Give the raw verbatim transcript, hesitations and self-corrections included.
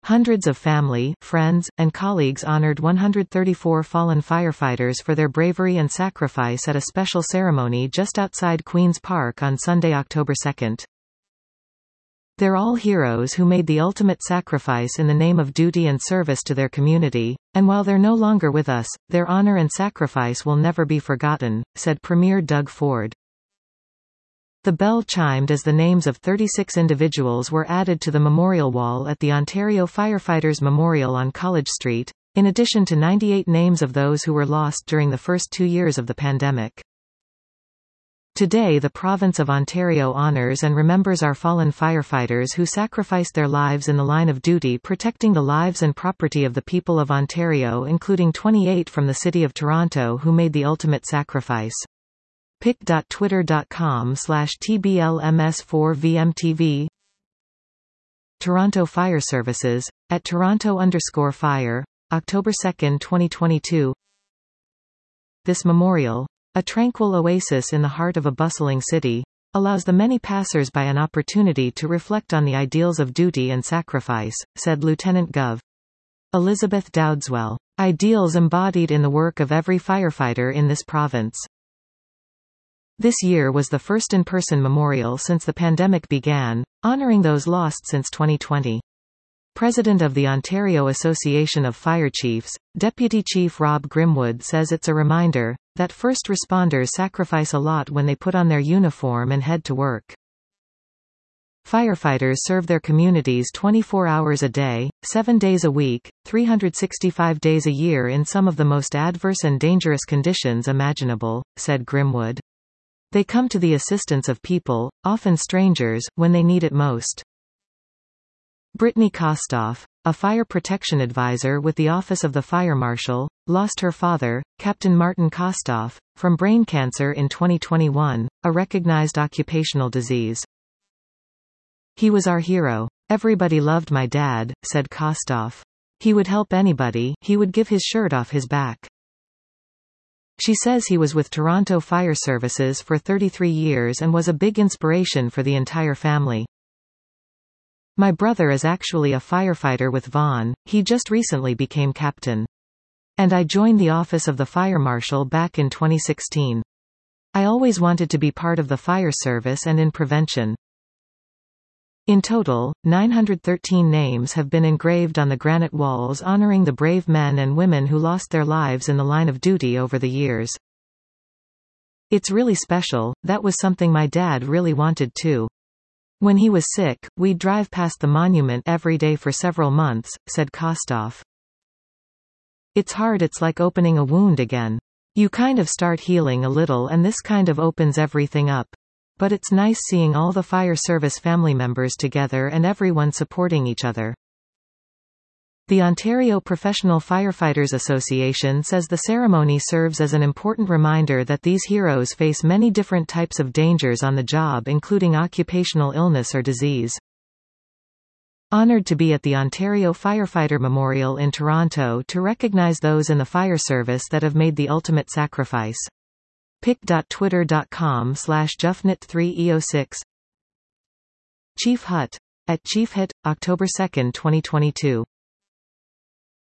Hundreds of family, friends, and colleagues honored one hundred thirty-four fallen firefighters for their bravery and sacrifice at a special ceremony just outside Queen's Park on Sunday, October second. They're all heroes who made the ultimate sacrifice in the name of duty and service to their community, and while they're no longer with us, their honor and sacrifice will never be forgotten, said Premier Doug Ford. The bell chimed as the names of thirty-six individuals were added to the memorial wall at the Ontario Firefighters Memorial on College Street, in addition to ninety-eight names of those who were lost during the first two years of the pandemic. Today the province of Ontario honors and remembers our fallen firefighters who sacrificed their lives in the line of duty protecting the lives and property of the people of Ontario, including twenty-eight from the City of Toronto who made the ultimate sacrifice. pic dot twitter dot com slash T B L M S four V M T V Toronto Fire Services, at Toronto underscore fire, October second twenty twenty-two. This memorial, a tranquil oasis in the heart of a bustling city, allows the many passers-by an opportunity to reflect on the ideals of duty and sacrifice, said Lieutenant Gov. Elizabeth Dowdswell. Ideals embodied in the work of every firefighter in this province. This year was the first in-person memorial since the pandemic began, honoring those lost since twenty twenty. President of the Ontario Association of Fire Chiefs, Deputy Chief Rob Grimwood says it's a reminder that first responders sacrifice a lot when they put on their uniform and head to work. Firefighters serve their communities twenty-four hours a day, seven days a week, three hundred sixty-five days a year in some of the most adverse and dangerous conditions imaginable, said Grimwood. They come to the assistance of people, often strangers, when they need it most. Brittany Kostoff, a fire protection advisor with the Office of the Fire Marshal, lost her father, Captain Martin Kostoff, from brain cancer in twenty twenty-one, a recognized occupational disease. He was our hero. Everybody loved my dad, said Kostoff. He would help anybody, he would give his shirt off his back. She says he was with Toronto Fire Services for thirty-three years and was a big inspiration for the entire family. My brother is actually a firefighter with Vaughan, he just recently became captain. And I joined the Office of the Fire Marshal back in twenty sixteen. I always wanted to be part of the fire service and in prevention. In total, nine hundred thirteen names have been engraved on the granite walls honoring the brave men and women who lost their lives in the line of duty over the years. It's really special, that was something my dad really wanted too. When he was sick, we'd drive past the monument every day for several months, said Kostoff. It's hard, it's like opening a wound again. You kind of start healing a little and this kind of opens everything up. But it's nice seeing all the fire service family members together and everyone supporting each other. The Ontario Professional Firefighters Association says the ceremony serves as an important reminder that these heroes face many different types of dangers on the job, including occupational illness or disease. Honored to be at the Ontario Firefighter Memorial in Toronto to recognize those in the fire service that have made the ultimate sacrifice. pic dot twitter dot com slash juffnet three E O six Chief Hutt. At Chief Hit, October second twenty twenty-two.